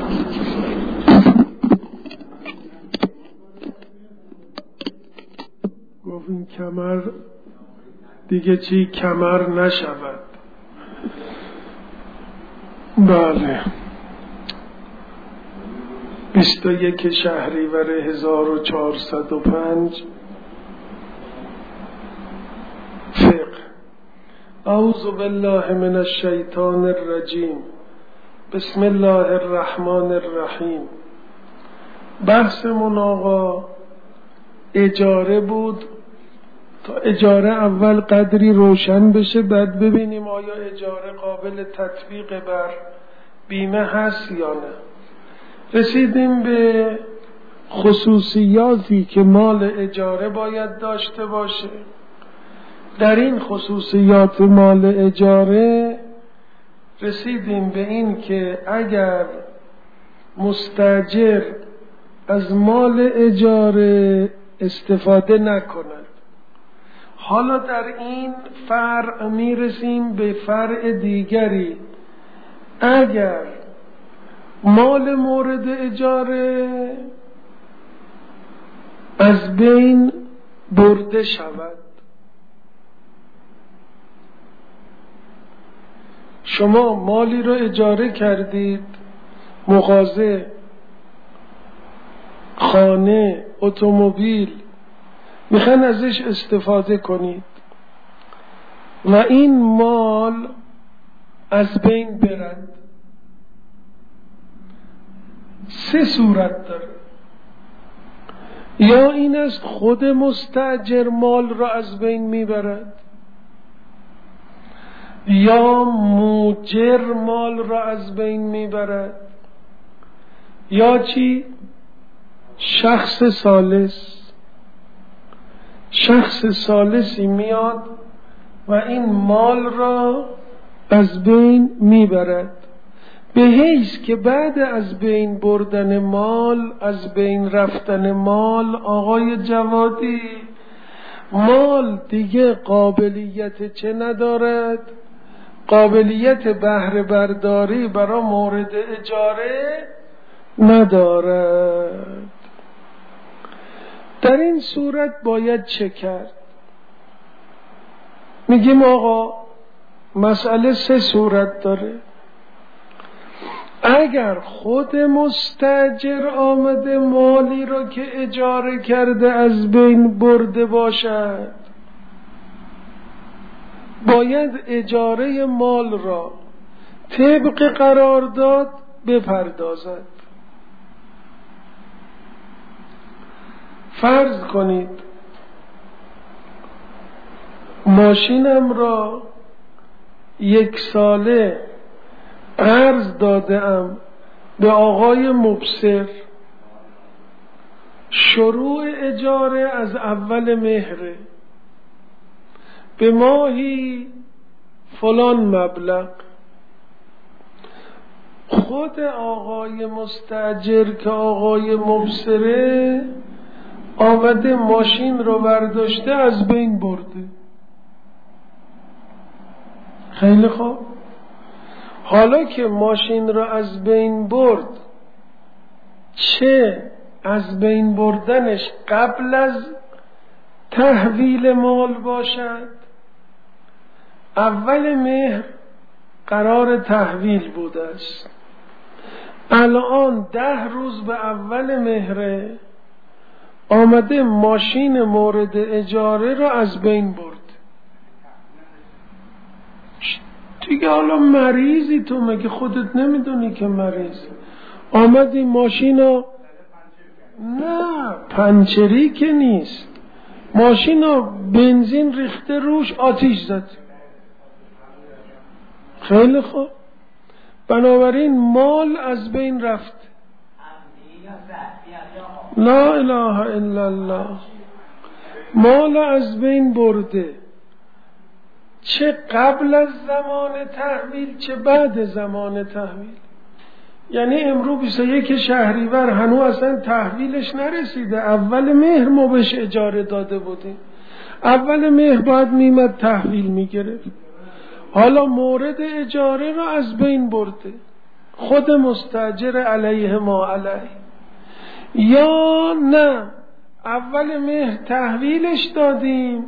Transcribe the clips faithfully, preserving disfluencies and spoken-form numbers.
گفت این کمر دیگه چی کمر نشود. بله، بیست و یک شهریور هزار و چهارصد و پنج. فقه. اعوذ بالله من الشیطان الرجیم. بسم الله الرحمن الرحیم. بحثمون آقا اجاره بود. تا اجاره اول قدری روشن بشه، بعد ببینیم آیا اجاره قابل تطبیق بر بیمه هست یا نه. رسیدیم به خصوصیاتی که مال اجاره باید داشته باشه. در این خصوصیات مال اجاره رسیدیم به این که اگر مستاجر از مال اجاره استفاده نکند، حالا در این فرع میرسیم به فرع دیگری. اگر مال مورد اجاره از بین برده شود، شما مالی رو اجاره کردید، مغازه، خانه، اتومبیل، میخواین ازش استفاده کنید و این مال از بین برد، سه صورت داره. یا این است خود مستاجر مال را از بین میبرد، یا موجر مال را از بین میبرد، یا چی؟ شخص ثالث. شخص ثالثی میاد و این مال را از بین میبرد، به حیث که بعد از بین بردن مال، از بین رفتن مال، آقای جوادی، مال دیگه قابلیت چه ندارد؟ قابلیت بهره برداری برای مورد اجاره ندارد. در این صورت باید چه کرد؟ میگیم آقا مسئله سه صورت داره. اگر خود مستاجر آمده مالی را که اجاره کرده از بین برده باشد، باید اجاره مال را طبق قرارداد بپردازد. فرض کنید ماشینم را یک ساله قرض داده ام به آقای مبصر، شروع اجاره از اول مهره، به ماهی فلان مبلغ. خود آقای مستاجر که آقای مبصره آمده ماشین رو برداشته از بین برده. خیلی خوب، حالا که ماشین رو از بین برد، چه از بین بردنش قبل از تحویل مال باشد، اول مهر قرار تحویل بوده است، الان ده روز به اول مهره آمده ماشین مورد اجاره رو از بین برد. دیگه حالا مریضی تو، مگه خودت نمیدونی که مریضی؟ آمدی ماشین رو، نه پنچری که نیست، ماشین رو بنزین ریخته روش، آتیش زد. خیلی خوب، بنابراین مال از بین رفت. لا اله الا الله، مال از بین برده، چه قبل از زمان تحویل چه بعد زمان تحویل. یعنی امرو بیست و یک شهریور هنوز اصلا تحویلش نرسیده، اول مهر ما بهش اجاره داده بودیم، اول مهر باید میمد تحویل میگرفت، حالا مورد اجاره را از بین برده. خود مستاجر علیه ما علیه، یا نه اول مهر تحویلش دادیم،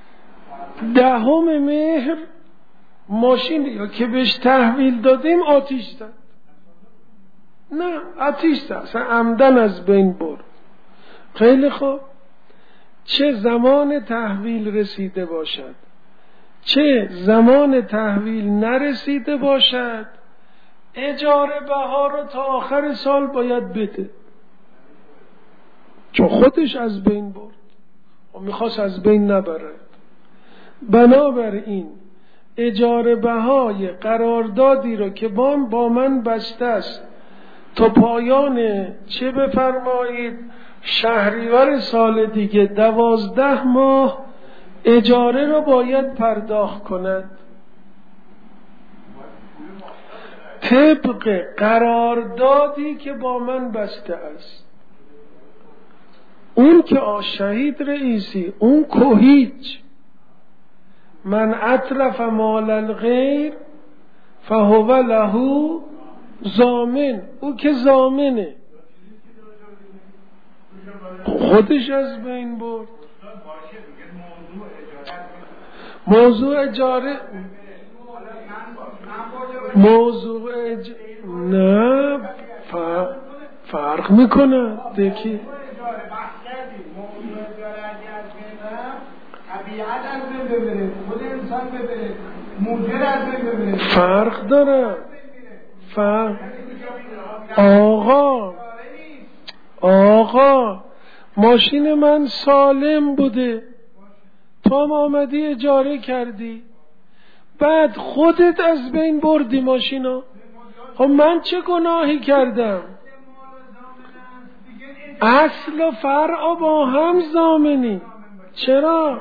دهم مهر ماشین یا که بهش تحویل دادیم آتیش زد. نه آتیش زد، اصلا عمدن از بین برد. خیلی خوب، چه زمان تحویل رسیده باشد چه زمان تحویل نرسیده باشد، اجاره بها رو تا آخر سال باید بده، چون خودش از بین برد و میخواست از بین نبره. بنابراین اجاره بهای قراردادی رو که با من بسته است تا پایان چه بفرمایید شهریور سال دیگه دوازده ماه اجاره رو باید پرداخت کند طبق قراردادی که با من بسته است. اون که شهید رئیسی، اون که هیچ، من اتلف مال الغیر فهو له ضامن، او که ضامنه، خودش از بین برد. موضوع اجاره موضوع اج... نه فرق, فرق میکنه دیگه. فرق داره. فرق آقا آقا ماشین من سالم بوده، تو هم آمدی اجاره کردی، بعد خودت از بین بردی ماشینو. خب من چه گناهی کردم؟ اصل و فرع با هم ضامنی. چرا؟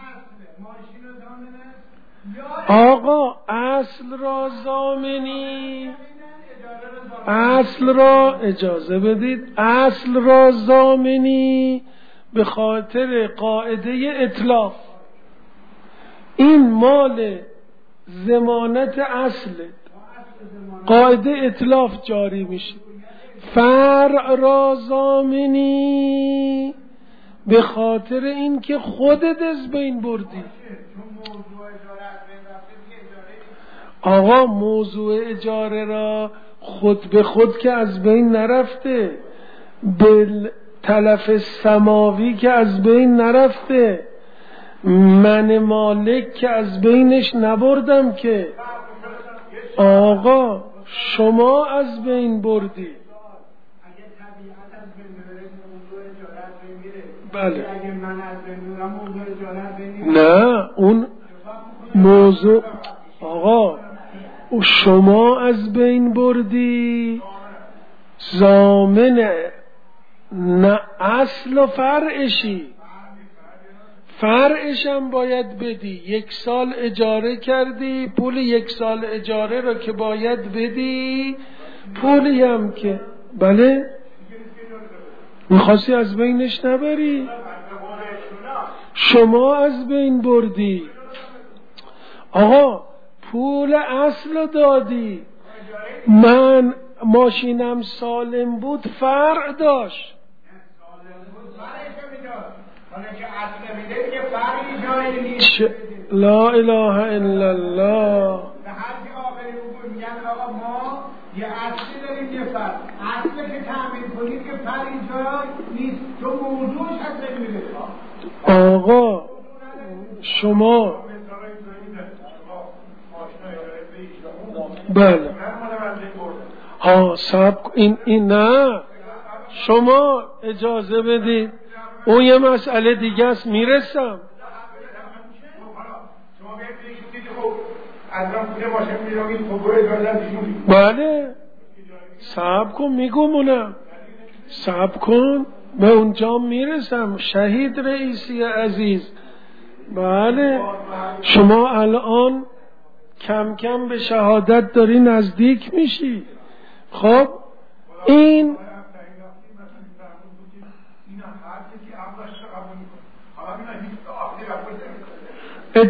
آقا اصل را ضامنی، اصل را اجازه بدید، اصل را ضامنی به خاطر قاعده اتلاف. این مال ضمانت اصله، قاعده اتلاف جاری میشه. فرع را ضامنی به خاطر این که خودت از بین بردی. آقا موضوع اجاره را خود به خود که از بین نرفته، بل تلف سماوی که از بین نرفته، من مالک که از بینش نبردم که. آقا شما از بین بردی. بله نه اون موضوع آقا شما از بین بردی، ضامن نه اصل و فرعشی. فرعشم باید بدی. یک سال اجاره کردی، پول یک سال اجاره رو که باید بدی، پولی هم که بله میخواستی از بینش نبری، شما از بین بردی. آقا پول اصل دادی، من ماشینم سالم بود فرع داشت. چه لا اله الا الله. یه اصلی داریم یه فرد اصلی که تأمین کنید که فرد اینجا نیست، چون موضوعش هست نمیده. آقا شما بله ها سب این این نه شما اجازه بدید، اون یه مسئله دیگه است میرسم. بله صبر کن میگمونم، صبر کن به اونجا میرسم. شهید رئیسی عزیز، بله شما الان کم کم به شهادت داری نزدیک میشی. خب این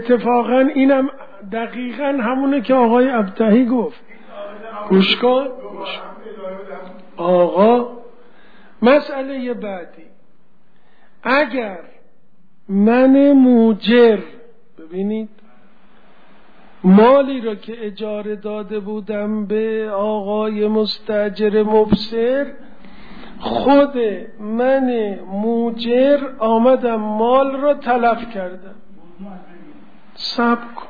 اتفاقا اینم دقیقا همونه که آقای ابتهی گفت. گوش کن باشه. آقا مسئله بعدی، اگر من موجر، ببینید مالی را که اجاره داده بودم به آقای مستاجر مبصر، خود من موجر آمدم مال را تلف کردم. صبر کن،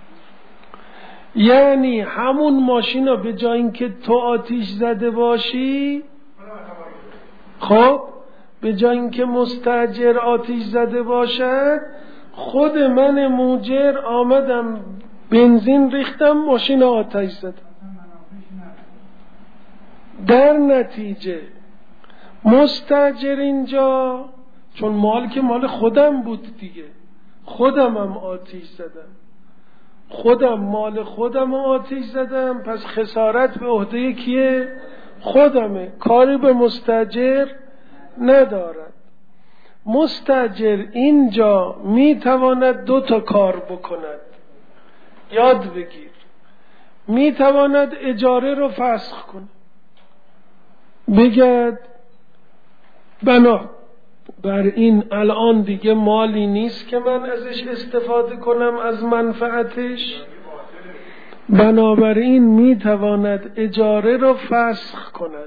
یعنی همون ماشین را به جای اینکه تو آتیش زده باشی، خب به جای اینکه مستاجر آتیش زده باشد، خود من موجر آمدم بنزین ریختم، ماشین آتش زدم. در نتیجه مستاجر اینجا، چون مال که مال خودم بود دیگه، خودم هم آتش زدم، خودم مال خودم آتش زدم، پس خسارت به عهده کیه؟ خودمه، کاری به مستاجر ندارد. مستاجر اینجا میتواند دو تا کار بکند، یاد بگیر. میتواند اجاره رو فسخ کنه، بگد بنا بر این الان دیگه مالی نیست که من ازش استفاده کنم از منفعتش، بنابراین میتواند اجاره رو فسخ کند.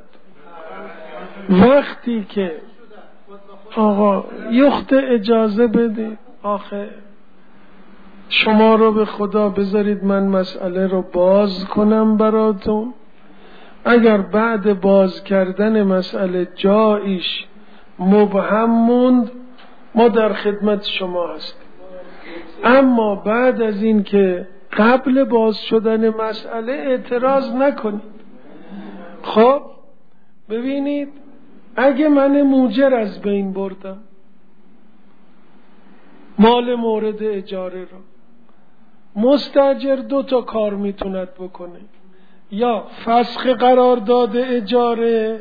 وقتی که آقا یخت اجازه بده، آخه شما رو به خدا بذارید من مسئله رو باز کنم براتون. اگر بعد باز کردن مسئله جایش مبهم موند، ما در خدمت شما هستیم. اما بعد از این که قبل باز شدن مسئله اعتراض نکنید. خب ببینید، اگه من موجر از بین بردم مال مورد اجاره رو، مستاجر دو تا کار میتوند بکنه، یا فسخ قرارداد اجاره،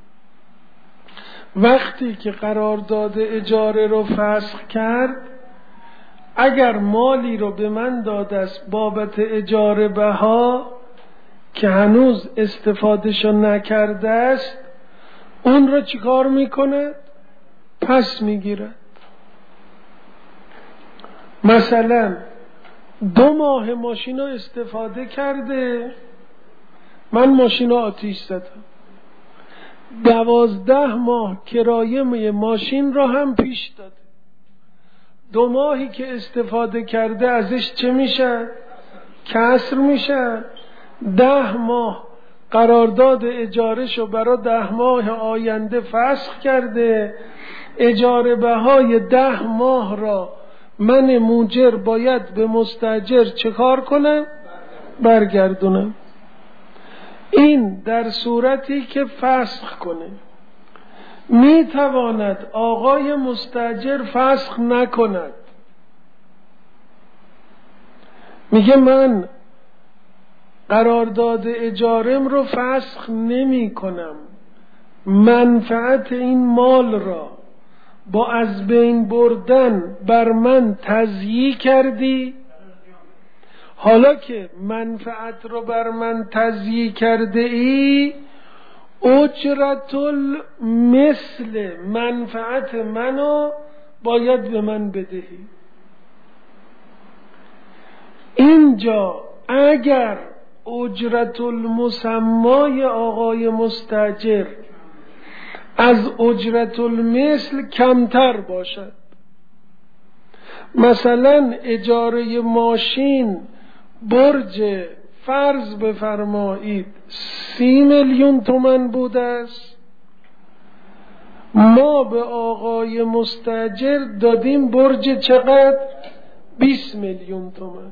وقتی که قرارداد اجاره رو فسخ کرد، اگر مالی رو به من داده است بابت اجاره بها که هنوز استفادهشو نکرده است، اون رو چیکار میکنه؟ پس میگیره. مثلا دو ماه ماشین رو استفاده کرده، من ماشین رو آتیش زدم، دوازده ماه کرایه ماشین رو هم پیش داده، دو ماهی که استفاده کرده ازش چه میشه؟ کسر میشه. ده ماه قرارداد اجارهشو برای ده ماه آینده فسخ کرده، اجاره بهای ده ماه را من موجر باید به مستاجر چه کار کنم؟ برگردونم. این در صورتی که فسخ کنه. میتواند آقای مستاجر فسخ نکند، میگه من قرارداد اجارم رو فسخ نمی کنم، منفعت این مال را با از بین بردن بر من تضییع کردی، حالا که منفعت رو بر من تضییع کرده ای، اجرت مثل منفعت منو باید به من بدهی. اینجا اگر اجرت المسمای آقای مستاجر از اجرت المثل کمتر باشد، مثلا اجاره ماشین برج فرض بفرمایید سی میلیون تومان بوده است، ما به آقای مستاجر دادیم برج چقدر؟ بیست میلیون تومان.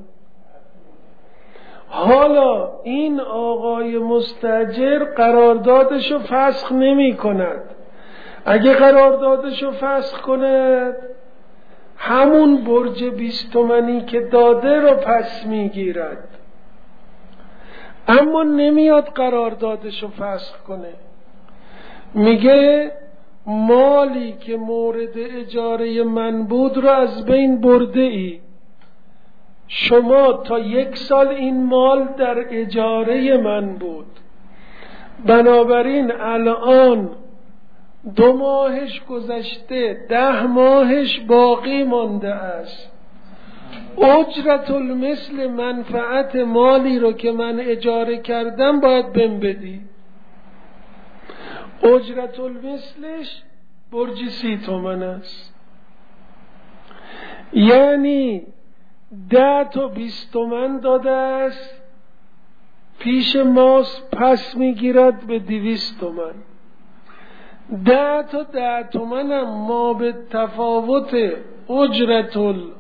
حالا این آقای مستاجر قراردادشو فسخ نمی کند. اگه قراردادشو فسخ کند، همون برج بیست تومانی که داده رو پس میگیرد، اما نمیاد قراردادشو فسخ کنه. میگه مالی که مورد اجاره من بود رو از بین برده ای، شما تا یک سال این مال در اجاره من بود، بنابراین الان دو ماهش گذشته، ده ماهش باقی مانده است. اجرت المثل منفعت مالی رو که من اجاره کردم باید بهم بدی. اجرت المثلش برج سی تومن است، یعنی ده تا بیست تومن داده است پیش ماست، پس میگیرد به دویست تومن. ده تا ده تومن هم ما به تفاوت اجرت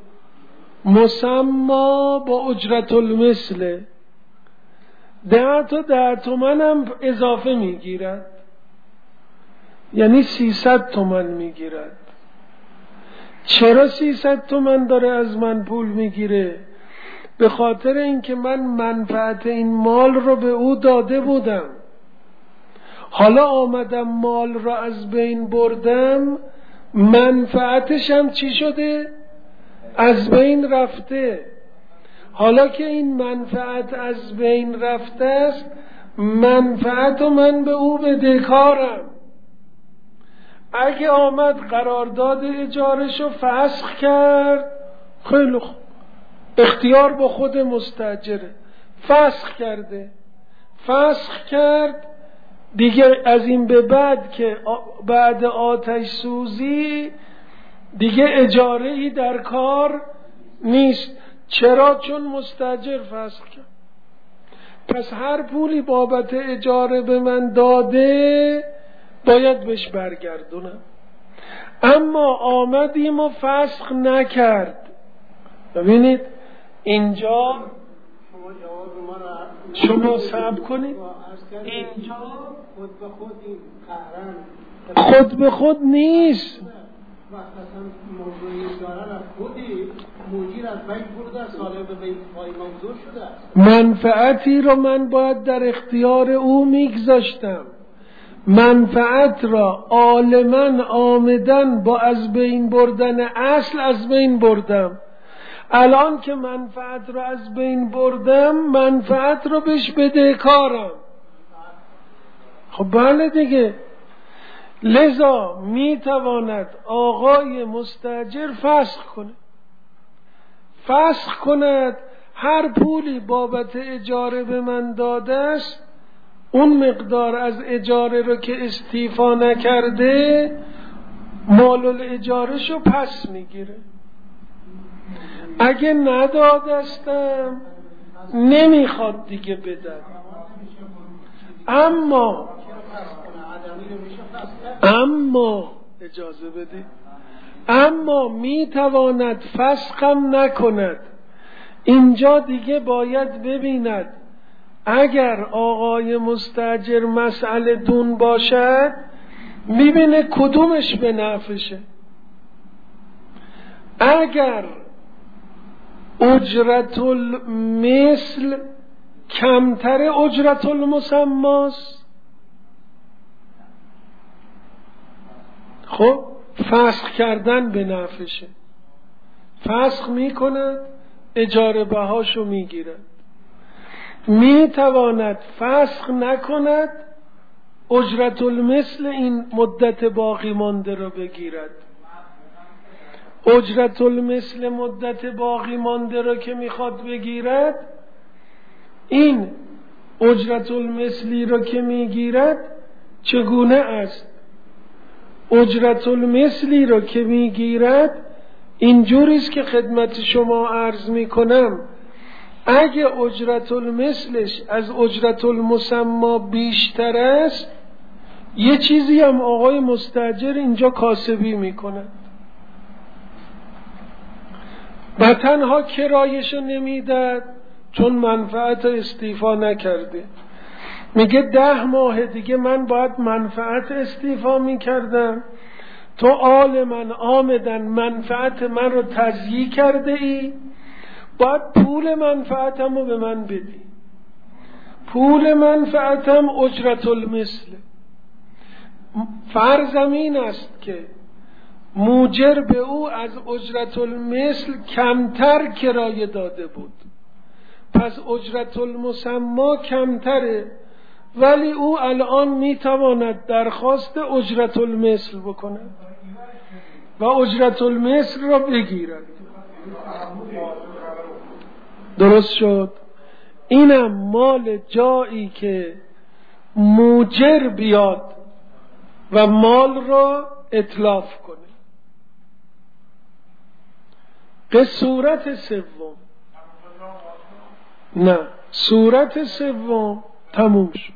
المسما با اجرت المثل، ده تا ده تومن هم اضافه میگیرد، یعنی سیصد تومن میگیرد. چرا سیصد تومن داره از من پول میگیره؟ به خاطر اینکه من منفعت این مال رو به او داده بودم، حالا آمدم مال را از بین بردم، منفعتش هم چی شده؟ از بین رفته. حالا که این منفعت از بین رفته است، منفعت و من به او بدهکارم. اگه آمد قرارداد اجارشو فسخ کرد، خیلی خوب، اختیار با خود مستاجره، فسخ کرده، فسخ کرد دیگه. از این به بعد که بعد آتش سوزی دیگه اجاره ای در کار نیست. چرا؟ چون مستاجر فسخ کرد. پس هر پولی بابت اجاره به من داده باید بهش برگردونم. اما آمدیم و فسخ نکرد. ببینید اینجا شما صبر کنید، اینجا خود به خود این قهرن خود به خود نیست. وقت اصلا موضوعی دارن از خودی مجیر از بین برده، ساله به بین پای موضوع شده است. منفعتی رو من باید در اختیار او میگذاشتم، منفعت را عالماً آمدن با از بین بردن اصل از بین بردم. الان که منفعت را از بین بردم، منفعت را بهش بدهکارم. خب بله دیگه. لذا میتواند آقای مستاجر فسخ کنه، فسخ کند هر پولی بابت اجاره به من داده است، اون مقدار از اجاره رو که استیفا نکرده مال الاجارهشو پس میگیره. اگه ندادستم نمیخواد دیگه بدم. اما اما اجازه بده، اما میتواند فسخم نکند. اینجا دیگه باید ببیند اگر آقای مستاجر مسئله دون باشد، میبینه کدومش به نفعشه. اگر اجرت المثل کمتر اجرت المسماست، خب فسخ کردن به نفعشه، فسخ میکند، اجاره بهاشو میگیرد. میتواند فسخ نکند، اجرت المثل این مدت باقی مانده رو بگیرد. اجرت المثل مدت باقی مانده رو که میخواد بگیرد، این اجرت المثلی رو که میگیرد چگونه است؟ اجرت المثلی رو که میگیرد اینجوریست که خدمت شما عرض میکنم. اگه اجرت المثلش از اجرت المسما بیشتر است، یه چیزی هم آقای مستاجر اینجا کاسبی میکنه. و تنها کرایشو نمیداد چون منفعت استیفا نکرده. میگه ده ماه دیگه من باید منفعت استیفا میکردم، تو آل من آمدن منفعت من رو تضییع کرده ای، باید پول منفعتم رو به من بدی. پول منفعتم اجرت المثل. فرضم این است که موجر به او از اجرت المثل کمتر کرایه داده بود، پس اجرت المسما کمتره. ولی او الان میتواند درخواست اجرت المثل بکند و اجرت المثل را بگیرد. درست شد؟ اینم مال جایی که موجر بیاد و مال را اتلاف کنه. به صورت سوم نه، صورت سوم تموم شد.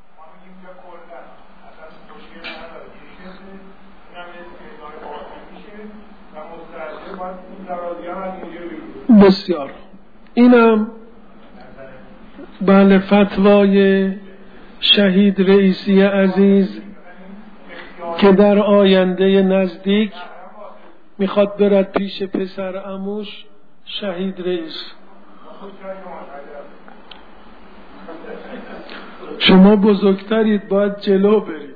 بسیار. اینم بله فتوای شهید رئیسی عزیز که در آینده نزدیک میخواد برد پیش پسر عموش شهید رئیس. شما بزرگترید، باید جلو برید.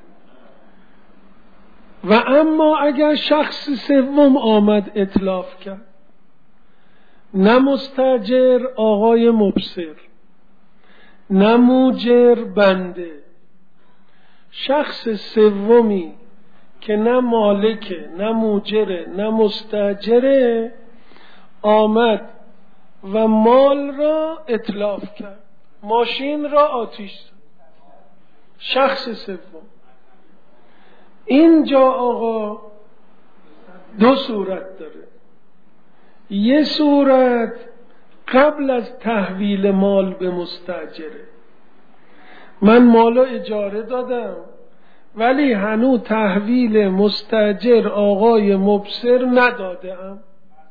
و اما اگر شخص سوم آمد اتلاف کرد، نه مستاجر آقای مبصر، نه موجر بنده، شخص سومی که نه مالکه نه موجره نه مستاجره آمد و مال را اتلاف کرد، ماشین را آتش زد. شخص سوم اینجا آقا دو صورت داره. یه صورت قبل از تحویل مال به مستاجره، من مالو اجاره دادم ولی هنو تحویل مستاجر آقای مبصر ندادم.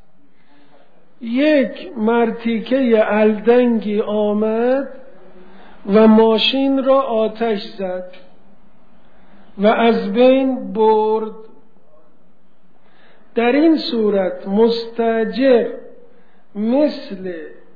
یک مرتیکه الدنگی آمد و ماشین را آتش زد و از بین برد. در این صورت مستاجر مثل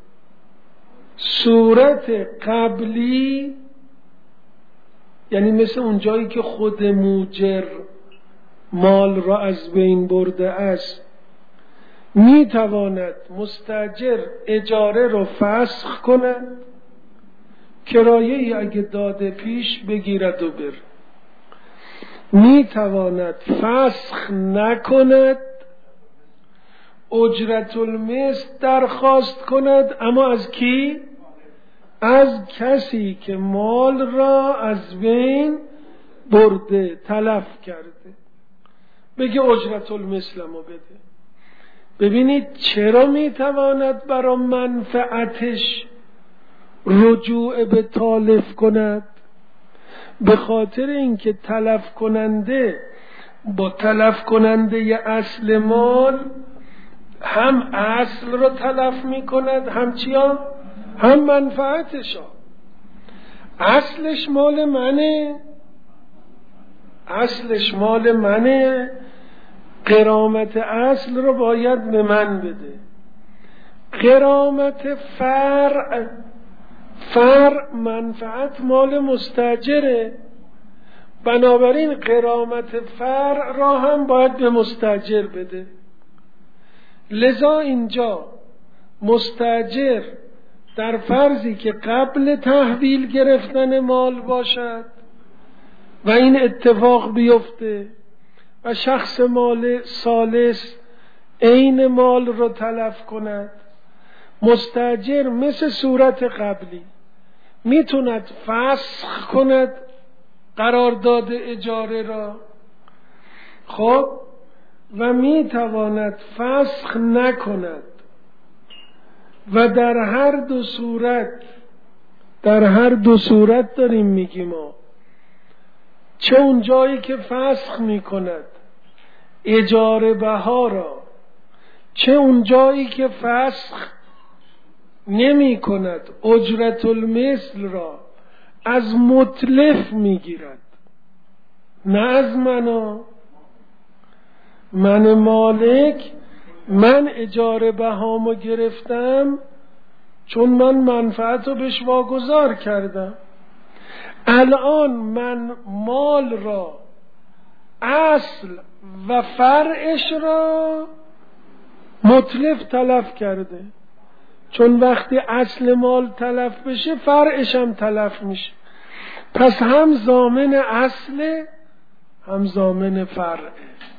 صورت قبلی، یعنی مثل اون جایی که خود موجر مال را از بین برده است، می تواند مستاجر اجاره را فسخ کند، کرایه اگه داده پیش بگیرد و بر. می تواند فسخ نکند، اجرت المثل درخواست کند، اما از کی؟ از کسی که مال را از بین برده، تلف کرده. بگه اجرت المثلمو بده. ببینید چرا میتواند برای منفعتش رجوع به تالف کند؟ به خاطر اینکه تلف کننده با تلف کننده ی اصل مال هم اصل را تلف میکند، هم چیا؟ هم منفعتشا. اصلش مال منه، اصلش مال منه، غرامت اصل رو باید به من بده. غرامت فرع، فرع منفعت مال مستاجره، بنابراین غرامت فرع را هم باید به مستاجر بده. لذا اینجا مستاجر در فرضی که قبل تحویل گرفتن مال باشد و این اتفاق بیفته و شخص مال ثالث عین مال را تلف کند، مستاجر مثل صورت قبلی میتوند فسخ کند قرارداد اجاره را، خب، و میتواند فسخ نکند. و در هر دو صورت، در هر دو صورت داریم میگیم ما، چه اون جایی که فسخ میکند اجاره بها را، چه اون جایی که فسخ نمی کند اجرت المثل را، از متلف میگیرد، نه از منا. من مالک، من اجاره بهامو گرفتم چون من منفعت رو بهش واگذار کردم. الان من مال را، اصل و فرعش را متلف تلف کرده، چون وقتی اصل مال تلف بشه فرعش هم تلف میشه. پس هم ضامن اصل هم ضامن فرعه.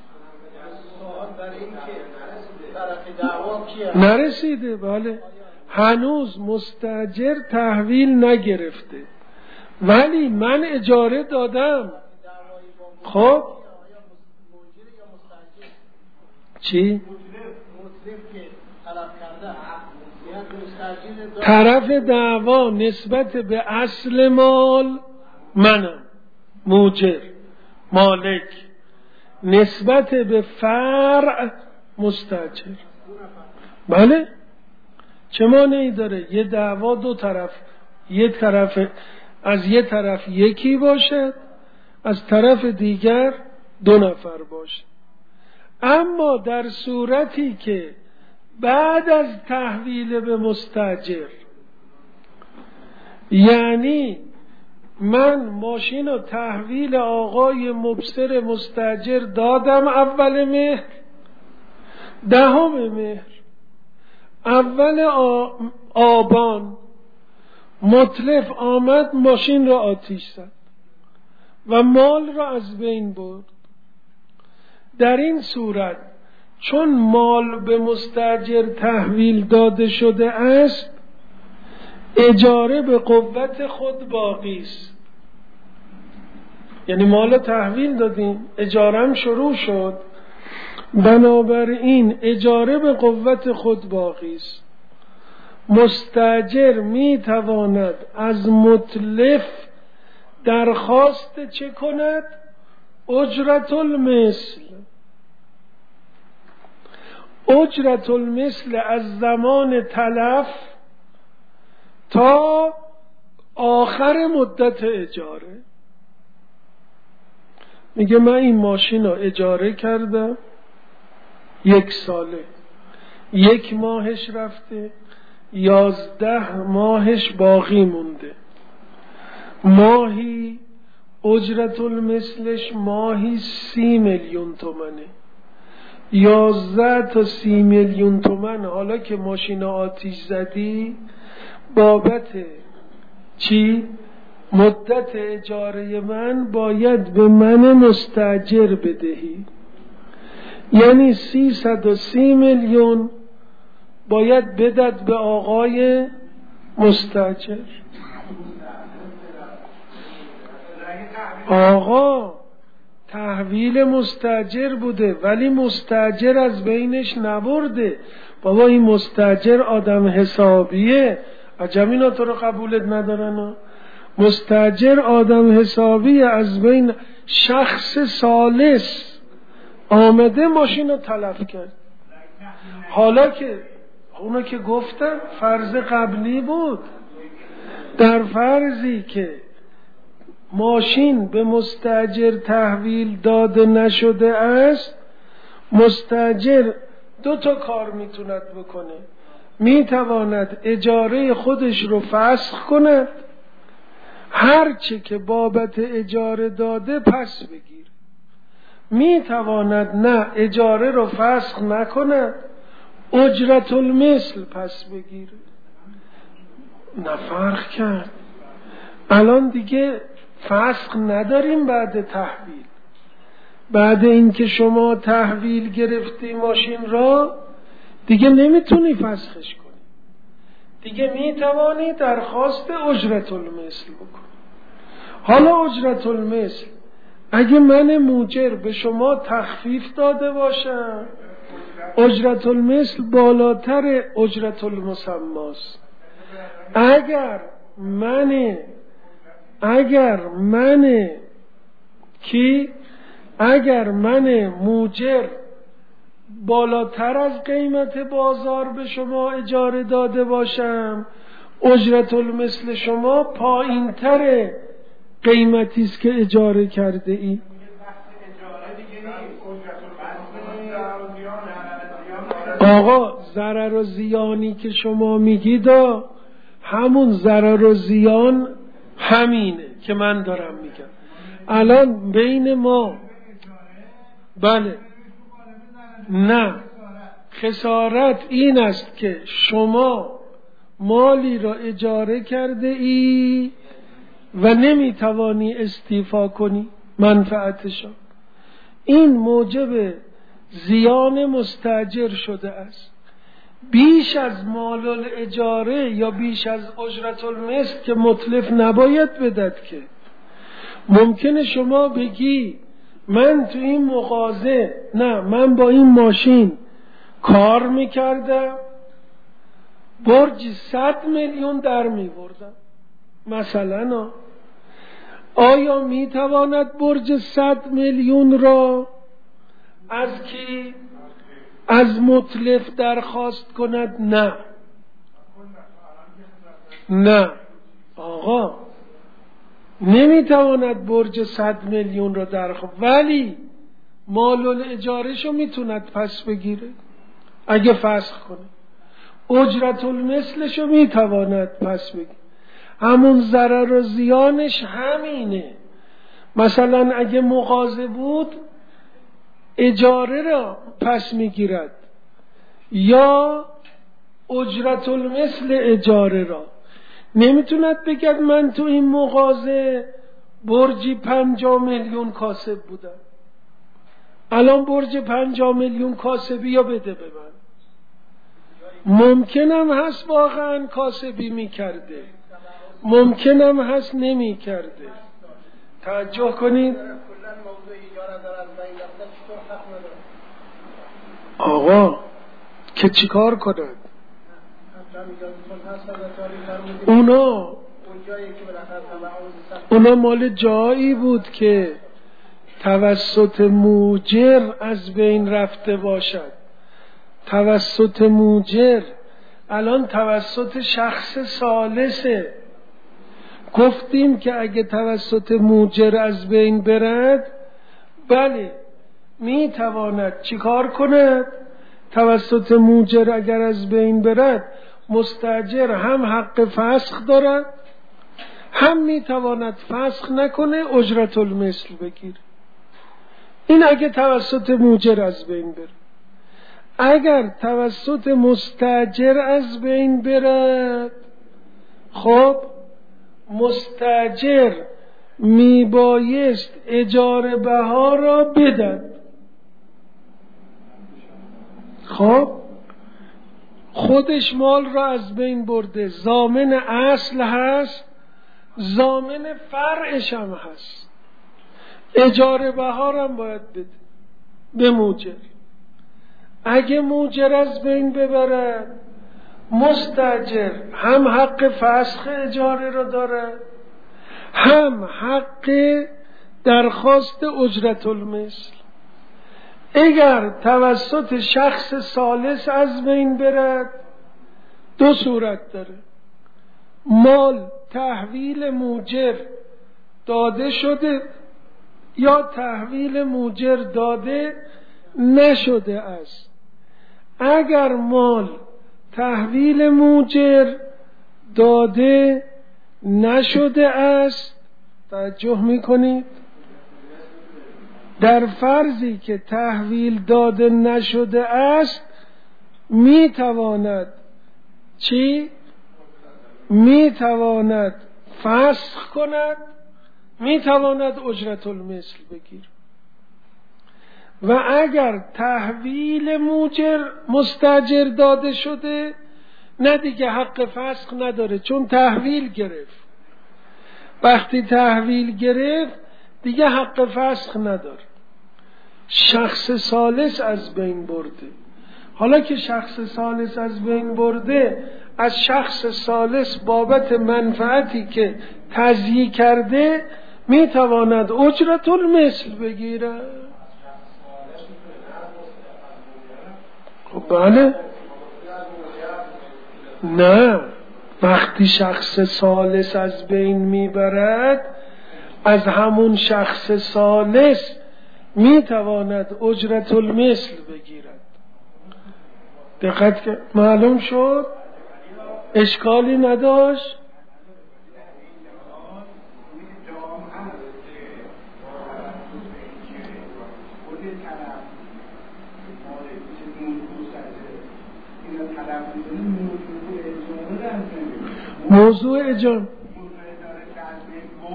نرسیده. بله هنوز مستاجر تحویل نگرفته ولی من اجاره دادم. خب چی؟ طرف دعوا نسبت به اصل مال منم، موجر مالک، نسبت به فرع مستاجر. بله چه مانعی داره یه دعوا دو طرف، یه طرف از یه طرف یکی باشد، از طرف دیگر دو نفر باشد. اما در صورتی که بعد از تحویل به مستاجر، یعنی من ماشین رو تحویل آقای مبصر مستاجر دادم اول مهر، دهم مهر، اول آبان متلف آمد ماشین را آتش زد و مال را از بین برد. در این صورت چون مال به مستاجر تحویل داده شده است، اجاره به قوت خود باقی است. یعنی مال تحویل دادیم، اجارم شروع شد، بنابراین اجاره به قوت خود باقی است. مستاجر می تواند از متلف درخواست چه کند؟ اجرت المثل. اجرت المثل از زمان تلف تا آخر مدت اجاره. میگه من این ماشین رو اجاره کردم یک ساله، یک ماهش رفته، یازده ماهش باقی مونده، ماهی اجرت المثلش ماهی سی میلیون تومنه. یازده تا سی میلیون تومن حالا که ماشین آتیش زدی بابت چی؟ مدت اجاره من باید به من مستاجر بدهی. یعنی سیصد و سی میلیون باید بدد به آقای مستاجر. آقا تحویل مستاجر بوده ولی مستاجر از بینش نبرده. بابا این مستاجر آدم حسابیه، عجب اینا تو رو قبولت ندارن. مستاجر آدم حسابیه، از بین شخص ثالث آمده ماشین رو تلف کرد. حالا که اونا که گفتن فرض قبلی بود، در فرضی که ماشین به مستاجر تحویل داده نشده است، مستاجر دو تا کار میتوند بکنه. میتواند اجاره خودش رو فسخ کند، هرچی که بابت اجاره داده پس بگیر. میتواند نه اجاره رو فسخ نکند، اجرت المثل پس بگیره. نه فرق کرد. الان دیگه فسخ نداریم بعد تحویل. بعد اینکه شما تحویل گرفتی ماشین را دیگه نمیتونی فسخش کنی، دیگه میتوانی درخواست اجرت المثل بکنی. حالا اجرت المثل اگه من موجر به شما تخفیف داده باشم، اجرت المثل بالاتر اجرت المسماست. اگر من اگر من کی اگر من موجر بالاتر از قیمت بازار به شما اجاره داده باشم، اجرت المثل شما پایینتر قیمتی است که اجاره کرده ای. آقا ضرر و زیانی که شما میگید همون ضرر و زیان همینه که من دارم میگم. الان بین ما بله نه، خسارت این است که شما مالی را اجاره کرده ای و نمیتوانی استیفا کنی منفعتشان، این موجب زیان مستاجر شده است. بیش از مال الاجاره یا بیش از اجرت المثل که متلف نباید بدد که. ممکنه شما بگی من تو این مغازه، نه من با این ماشین کار میکردم برج صد میلیون در میبردم مثلا. آیا میتواند برج صد میلیون را از کی؟ از متلف درخواست کند؟ نه نه آقا، نمیتواند برج صد میلیون را درخواست، ولی مال الاجارهشو میتوند پس بگیره اگه فسخ کنه. اجرت المثلشو میتواند پس بگیره. همون ضرر و زیانش همینه. مثلا اگه مغازه بود اجاره را پس میگیرد یا اجرت المثل اجاره را. نمیتوند بگد من تو این مغازه برجی پنجاه میلیون کاسب بودم، الان برج پنجاه میلیون کاسبی یا بده به من. ممکنم هست واقعا کاسبی میکرده، ممکنم هست نمیکرده. توجه کنید آقا که چیکار کند؟ اونا اونا مال جایی بود که توسط موجر از بین رفته باشد. توسط موجر الان توسط شخص ثالثه. گفتیم که اگه توسط موجر از بین برد، بله میتواند چیکار کند؟ توسط موجر اگر از بین برد، مستاجر هم حق فسخ دارد، هم میتواند فسخ نکنه اجرت المثل بگیره. این اگه توسط موجر از بین بره. اگر توسط مستاجر از بین برد، خب مستاجر میبایست اجاره بها را بدهد. خب خودش مال را از بین برده، ضامن اصل هست، ضامن فرعش هم هست. اجاره بها را باید بده به موجر. اگه موجر از بین ببرد، مستاجر هم حق فسخ اجاره را داره، هم حق درخواست اجرت المثل. اگر توسط شخص ثالث از بین برد، دو صورت داره: مال تحویل موجر داده شده یا تحویل موجر داده نشده است. اگر مال تحویل موجر داده نشده است، توجه میکنید، در فرضی که تحویل داده نشده است، میتواند چی؟ میتواند فسخ کند، میتواند اجرت المثل بگیر. و اگر تحویل موجر مستاجر داده شده، نه دیگه حق فسخ نداره، چون تحویل گرفت. وقتی تحویل گرفت دیگه حق فسخ نداره. شخص ثالث از بین برده. حالا که شخص ثالث از بین برده، از شخص ثالث بابت منفعتی که تضییع کرده میتواند اجرت المثل بگیره. خب بله، نه، وقتی شخص ثالث از بین میبرد، از همون شخص ثالث میتواند اجرت المثل بگیرد. دقت که معلوم شد؟ اشکالی نداشت؟ موضوع اجام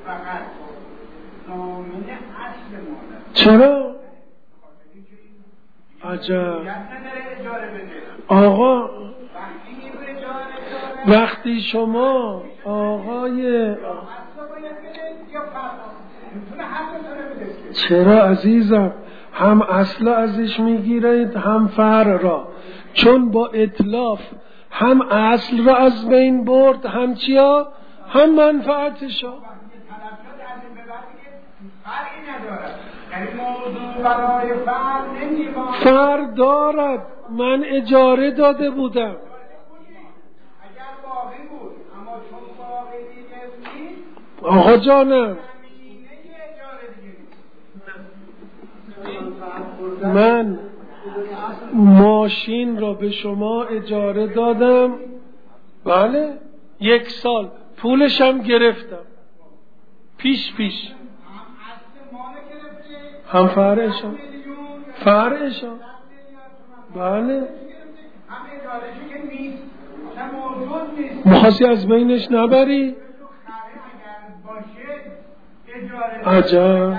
فقط ضامن اصل مال. چرا؟ عجب. آقا وقتی شما آقای چرا عزیزم هم اصل ازش میگیرید هم فرع را، چون با اتلاف هم اصل را از بین برد هم چیا؟ هم منفعتشا. فرع دارد، من اجاره داده بودم. آقا جانم من ماشین را به شما اجاره دادم، بله، یک سال پولشم گرفتم پیش پیش، هم فرعشم فرعشم بله، مخواستی از بینش نبری؟ عجب.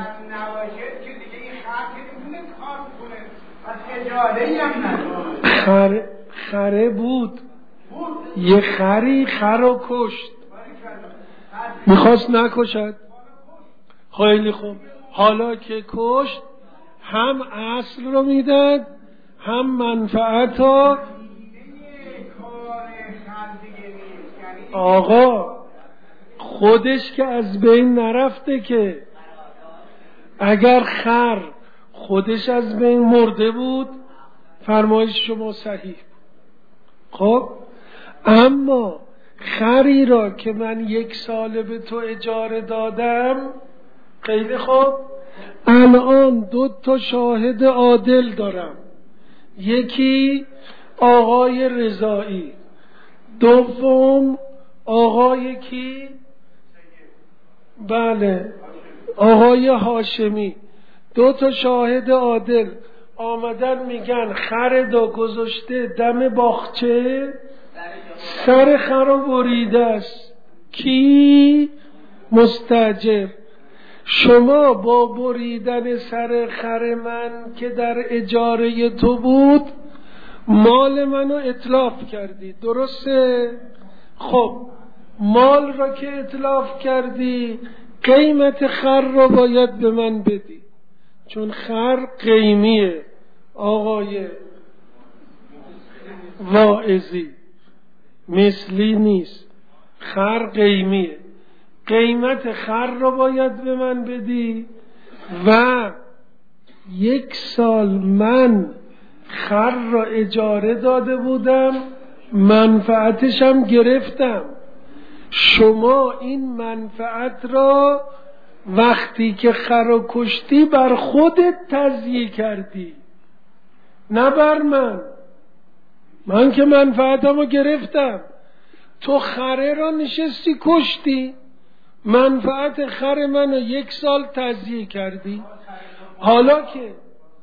خر خره بود، یه خری خر رو کشت، میخواست نکشد، خیلی خوب، حالا که کشت هم اصل رو میداد هم منفعت ها. آقا خودش که از بین نرفته که، اگر خر خودش از بین مرده بود فرمایش شما صحیح. خب اما خری را که من یک ساله به تو اجاره دادم، خیلی خوب، الان دو تا شاهد عادل دارم، یکی آقای رضایی، دوم آقای کی؟ بله آقای هاشمی. دو تا شاهد عادل آمدن میگن خردا گذاشته دم باغچه، سر خر رو بریده است. کی؟ مستاجر. شما با بریدن سر خر من که در اجاره تو بود مال منو اتلاف کردی، درسته؟ خب مال را که اتلاف کردی قیمت خر را باید به من بدی، چون خر قیمیه آقای واعظی، مثلی نیست، خر قیمیه، قیمت خر را باید به من بدی و یک سال من خر را اجاره داده بودم، منفعتشم گرفتم. شما این منفعت را وقتی که خر را کشتی بر خودت تضییع کردی، نه بر من. من که منفعتم رو گرفتم، تو خره را نشستی کشتی، منفعت خر منو یک سال تضییع کردی. حالا که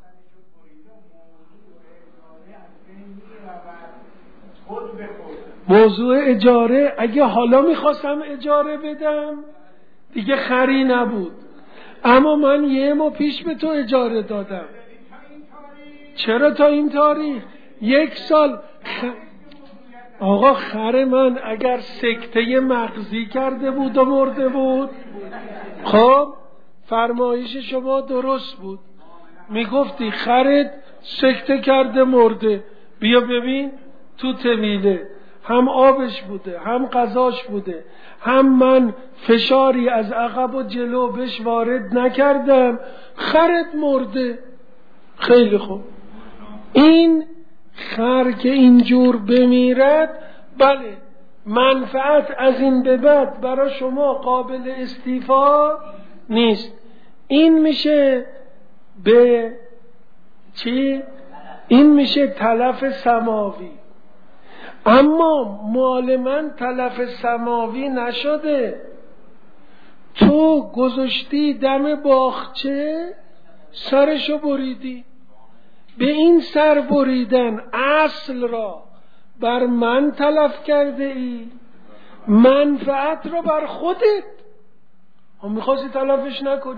موضوع اجاره، اگه حالا میخواستم اجاره بدم دیگه خری نبود، اما من یه ماه پیش به تو اجاره دادم. چرا تا این تاریخ؟ یک سال خ... آقا خر من اگر سکته مغزی کرده بود و مرده بود، خب فرمایش شما درست بود، میگفتی خرت سکته کرده مرده، بیا ببین تو طویله هم آبش بوده هم غذاش بوده، هم من فشاری از عقب و جلو بهش وارد نکردم، خرت مرده. خیلی خوب، این خر که اینجور بمیرد، بله منفعت از این به بعد برای شما قابل استیفا نیست. این میشه به چی؟ این میشه تلف سماوی. اما مال من تلف سماوی نشده، تو گذاشتی دم باغچه سرشو بریدی، به این سر بریدن اصل را بر من تلف کرده ای، منفعت را بر خودت. هم میخواستی تلافش نکنی.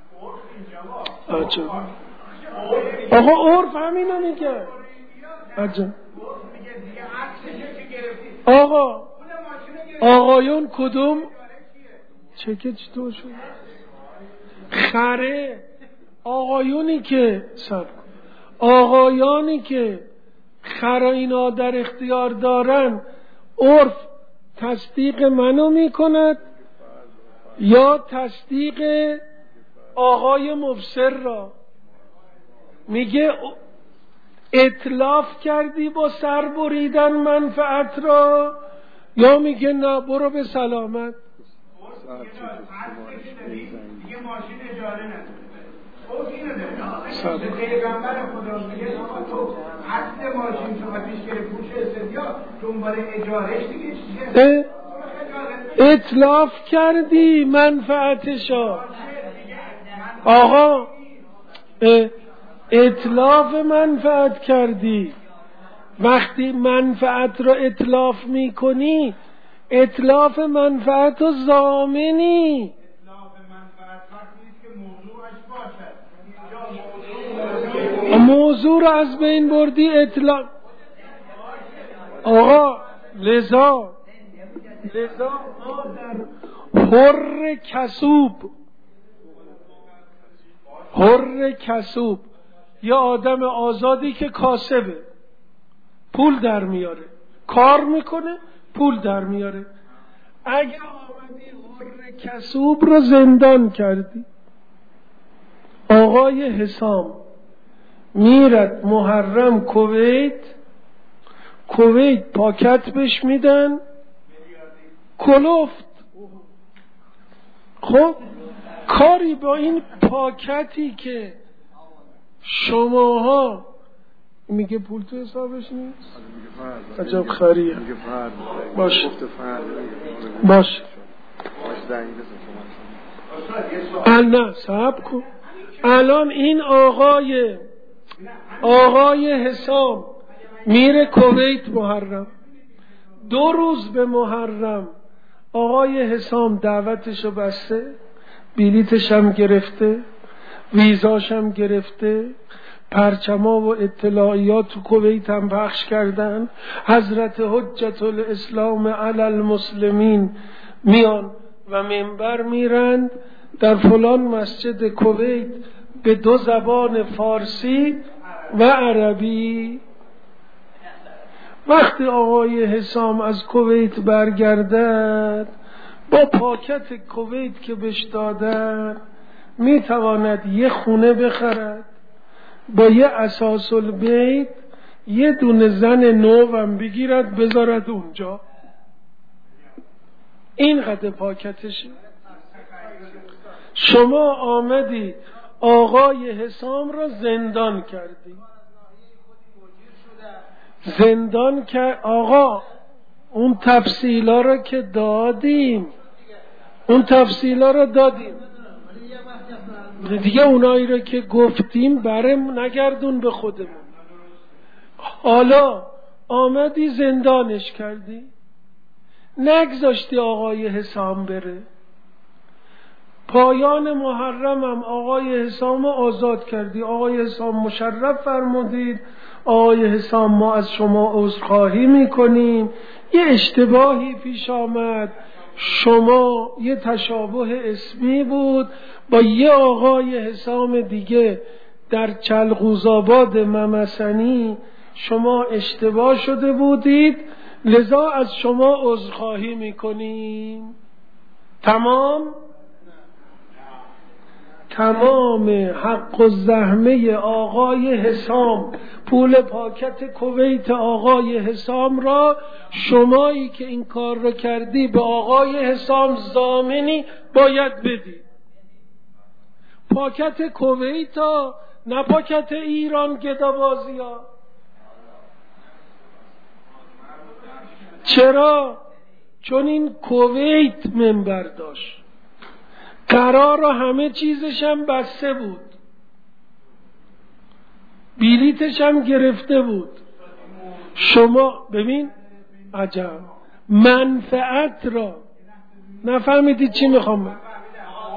عجب. آقا عرف همینو میگه. عجب. آقا آقایون کدوم چکه چطور شد؟ خره آقایونی که سب آقایانی که خره اینا در اختیار دارن، عرف تصدیق منو میکند یا تصدیق آقای مبصر را؟ میگه اتلاف کردی با سر بریدن منفعت را، یا میگه نه برو به سلامت. یه ماشین اجاره نداره او اینو داره پیغمبر خدا میگه آقا تو اصل ماشین تو آتیش گرفت پوش استدیا دنبال اجارهش دیگه چیه؟ اتلاف کردی منفعتشا. آقا اتلاف منفعت کردی. وقتی منفعت را اتلاف میکنی اتلاف منفعت و ضامنی. اتلاف منفعت وقتی که موضوعش باشه، موضوع را از بین بردی اتلاف. آقا لذا لذا ما در حر کسوب حر کسوب یه آدم آزادی که کاسبه، پول در میاره، کار میکنه، پول در میاره. اگر آمدی حر کسوب رو زندان کردی، آقای حسام میرد محرم کویت، کویت پاکت بش میدن کلفت. خب کاری با این پاکتی که شماها میگه پول تو حسابش نیست. عجب خریه. باش باش نه صبر کن. الان این آقای آقای حسام میره کویت محرم، دو روز به محرم آقای حسام دعوتشو بسته، بلیتش هم گرفته، ویزاش هم گرفته، پرچما و اطلاعیات تو کویت هم پخش کردن. حضرت حجت الاسلام علی المسلمین میان و منبر میرند در فلان مسجد کویت به دو زبان فارسی و عربی. وقتی آقای حسام از کویت برگردد با پاکت کویت که بهش دادن میتواند یه خونه بخرد، با یه اساس البیت یه دونه زن نوم بگیرد بذارد اونجا. این قدر پاکتشه. شما آمدی آقای حسام را زندان کردی. زندان که آقا اون تفصیلا را که دادیم، اون تفصیلا را دادیم دیگه، اونایی را که گفتیم برم نگردون به خودمون. حالا آمدی زندانش کردی، نگذاشتی آقای حسام بره. پایان محرمم آقای حسام آزاد کردی. آقای حسام مشرف فرمودید آقای حسام ما از شما عذرخواهی میکنیم، یه اشتباهی پیش آمد، شما یه تشابه اسمی بود با یه آقای حسام دیگه در چلغوزآباد ممسنی، شما اشتباه شده بودید، لذا از شما عذرخواهی میکنیم. تمام تمام حق و زحمه آقای حسام، پول پاکت کویت آقای حسام را شمایی که این کار رو کردی به آقای حسام ضامنی باید بدی. پاکت کویت ها، نه پاکت ایران گدابازی ها. چرا؟ چون این کویت منبر داشت، قرار و همه چیزش هم بسته بود، بلیتش هم گرفته بود. شما ببین عجب منفعت را نفهمیدید چی میخوام.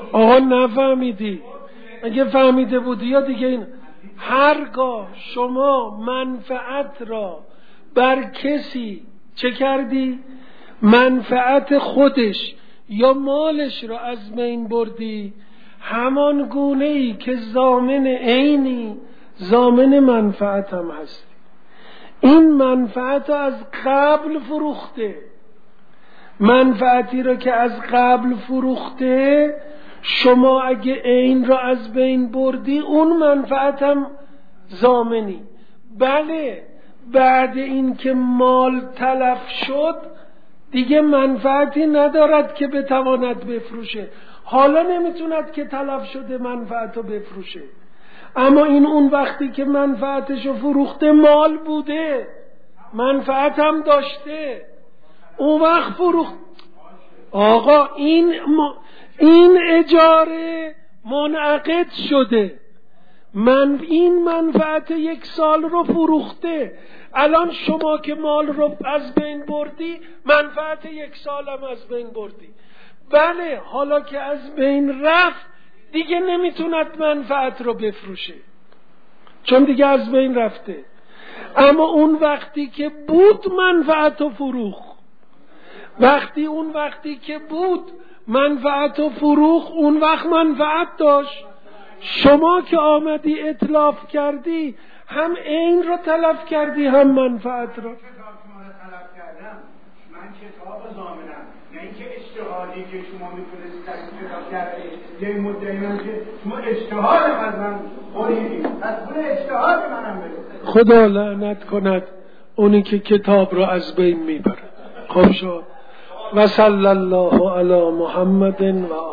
آقا نفهمیدی؟ اگه فهمیده بودی یا دیگه این هرگاه شما منفعت را بر کسی چه کردی؟ منفعت خودش یا مالش را از بین بردی، همان گونه ای که ضامن عینی ضامن منفعت هم هستی. این منفعت را از قبل فروخته، منفعتی را که از قبل فروخته، شما اگه عین را از بین بردی اون منفعت هم ضامنی. بله بعد این که مال تلف شد دیگه منفعتی ندارد که بتواند بفروشه، حالا نمیتوند که تلف شده منفعت رو بفروشه. اما این اون وقتی که منفعتشو فروخته مال بوده، منفعت هم داشته، اون وقت فروخت. آقا این م... این اجاره منعقد شده، من این منفعت یک سال رو فروخته. الان شما که مال رو از بین بردی منفعت یک سال هم از بین بردی. بله حالا که از بین رفت دیگه نمیتوند منفعت رو بفروشه چون دیگه از بین رفته. اما اون وقتی که بود منفعت رو فروخ، وقتی اون وقتی که بود منفعت و فروخ، اون وقت منفعت داشت. شما که آمدی اتلاف کردی هم عین رو تلف کردی هم منفعت رو. کتاب شما رو تلف کردم، من کتاب ضامنم، نه اینکه اجتهادی که شما میتونستید کتاب کردید یه مدعی من که شما اجتهاد از من خوریدید، از پول اجتهاد منم بده. خدا لعنت کند اونی که کتاب رو از بین میبره. خب شد. و صلی الله علی محمد و